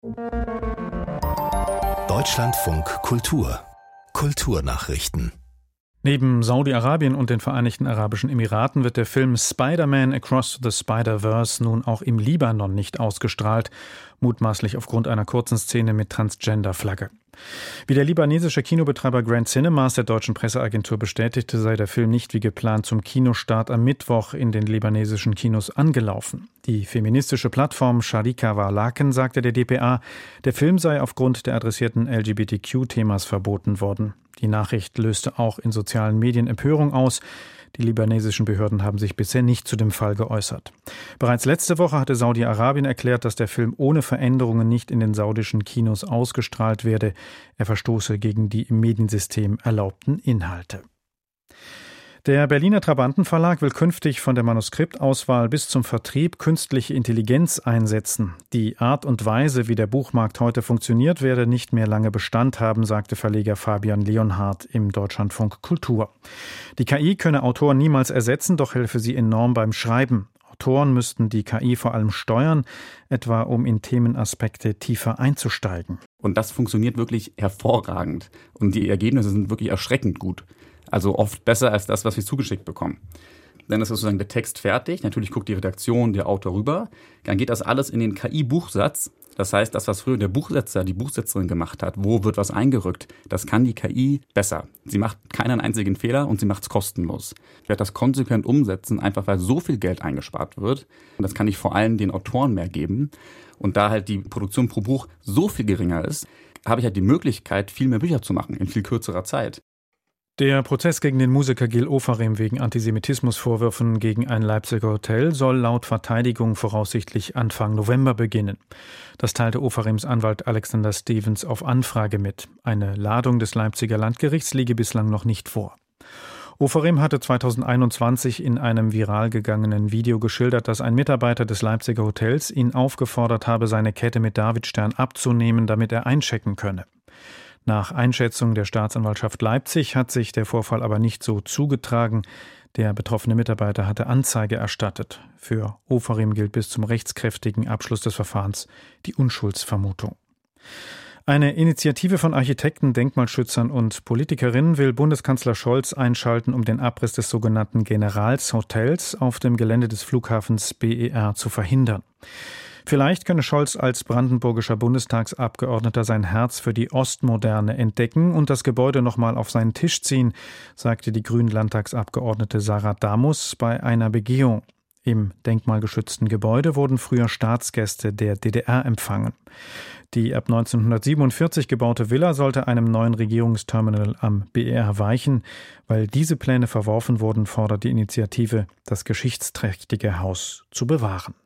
Deutschlandfunk Kultur. Kulturnachrichten. Neben Saudi-Arabien und den Vereinigten Arabischen Emiraten wird der Film Spider-Man Across the Spider-Verse nun auch im Libanon nicht ausgestrahlt, mutmaßlich aufgrund einer kurzen Szene mit Transgender-Flagge. Wie der libanesische Kinobetreiber Grand Cinemas der deutschen Presseagentur bestätigte, sei der Film nicht wie geplant zum Kinostart am Mittwoch in den libanesischen Kinos angelaufen. Die feministische Plattform Sharika Walaken sagte der dpa, der Film sei aufgrund der adressierten LGBTQ-Themas verboten worden. Die Nachricht löste auch in sozialen Medien Empörung aus. Die libanesischen Behörden haben sich bisher nicht zu dem Fall geäußert. Bereits letzte Woche hatte Saudi-Arabien erklärt, dass der Film ohne Veränderungen nicht in den saudischen Kinos ausgestrahlt werde. Er verstoße gegen die im Mediensystem erlaubten Inhalte. Der Berliner Trabanten-Verlag will künftig von der Manuskriptauswahl bis zum Vertrieb künstliche Intelligenz einsetzen. Die Art und Weise, wie der Buchmarkt heute funktioniert, werde nicht mehr lange Bestand haben, sagte Verleger Fabian Leonhardt im Deutschlandfunk Kultur. Die KI könne Autoren niemals ersetzen, doch helfe sie enorm beim Schreiben. Autoren müssten die KI vor allem steuern, etwa um in Themenaspekte tiefer einzusteigen. Und das funktioniert wirklich hervorragend. Und die Ergebnisse sind wirklich erschreckend gut. Also oft besser als das, was wir zugeschickt bekommen. Dann ist sozusagen der Text fertig. Natürlich guckt die Redaktion, der Autor rüber. Dann geht das alles in den KI-Buchsatz. Das heißt, das, was früher der Buchsetzer, die Buchsetzerin gemacht hat, wo wird was eingerückt, das kann die KI besser. Sie macht keinen einzigen Fehler und sie macht es kostenlos. Ich werde das konsequent umsetzen, einfach weil so viel Geld eingespart wird. Und das kann ich vor allem den Autoren mehr geben. Und da halt die Produktion pro Buch so viel geringer ist, habe ich halt die Möglichkeit, viel mehr Bücher zu machen in viel kürzerer Zeit. Der Prozess gegen den Musiker Gil Ofarim wegen Antisemitismusvorwürfen gegen ein Leipziger Hotel soll laut Verteidigung voraussichtlich Anfang November beginnen. Das teilte Ofarims Anwalt Alexander Stevens auf Anfrage mit. Eine Ladung des Leipziger Landgerichts liege bislang noch nicht vor. Ofarim hatte 2021 in einem viral gegangenen Video geschildert, dass ein Mitarbeiter des Leipziger Hotels ihn aufgefordert habe, seine Kette mit Davidstern abzunehmen, damit er einchecken könne. Nach Einschätzung der Staatsanwaltschaft Leipzig hat sich der Vorfall aber nicht so zugetragen. Der betroffene Mitarbeiter hatte Anzeige erstattet. Für Ofarim gilt bis zum rechtskräftigen Abschluss des Verfahrens die Unschuldsvermutung. Eine Initiative von Architekten, Denkmalschützern und Politikerinnen will Bundeskanzler Scholz einschalten, um den Abriss des sogenannten Generalshotels auf dem Gelände des Flughafens BER zu verhindern. Vielleicht könne Scholz als brandenburgischer Bundestagsabgeordneter sein Herz für die Ostmoderne entdecken und das Gebäude nochmal auf seinen Tisch ziehen, sagte die Grünen-Landtagsabgeordnete Sarah Damus bei einer Begehung. Im denkmalgeschützten Gebäude wurden früher Staatsgäste der DDR empfangen. Die ab 1947 gebaute Villa sollte einem neuen Regierungsterminal am BER weichen. Weil diese Pläne verworfen wurden, fordert die Initiative, das geschichtsträchtige Haus zu bewahren.